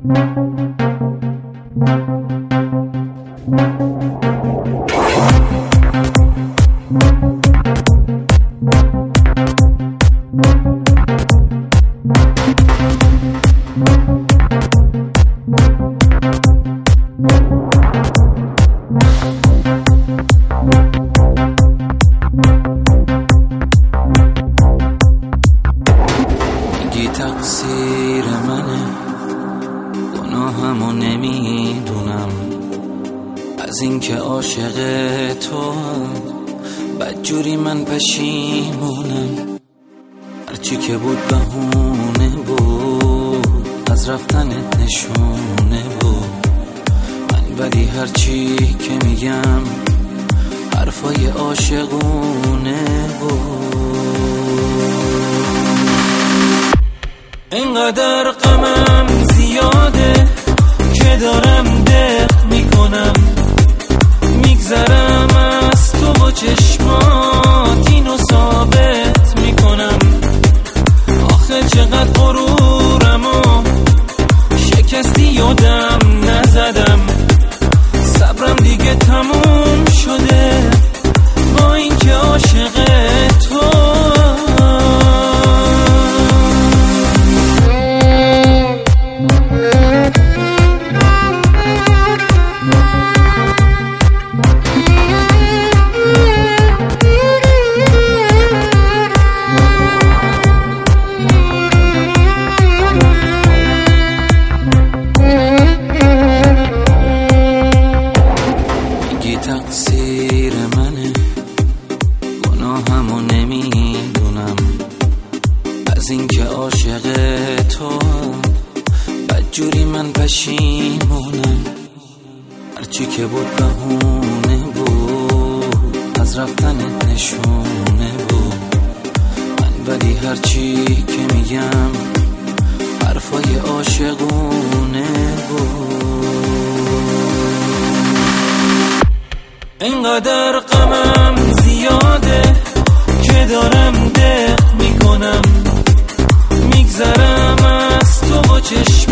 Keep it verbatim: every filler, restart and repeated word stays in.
میگی تقصیر منه، گناهمو نمیدونم، از اینکه عاشق تو بدجوری من پشیمونم. هرچی که بود بهونه بود، از رفتنت نشونه بود. من ولی هرچی که میگم حرفای عاشقونه بود. اینقدر غمم زیاده که دارم دق میکنم، میگذرم از تو و چشمات اینو ثابت میکنم. آخه چقدر غرورم و شکستی یادم نزدم، صبرم دیگه تموم شده با اینکه عاشق تو. تقصیر منه، گناهمو نمیدونم، از اینکه عاشق تو بدجوری من پشیمونم. هرچی که بود بهونه بود، از رفتنت نشونه بود. من ولی هرچی که میگم حرفای عاشقونه بود. اینقدر غمم زیاده که دارم دق میکنم، میگذرم از تو و چشم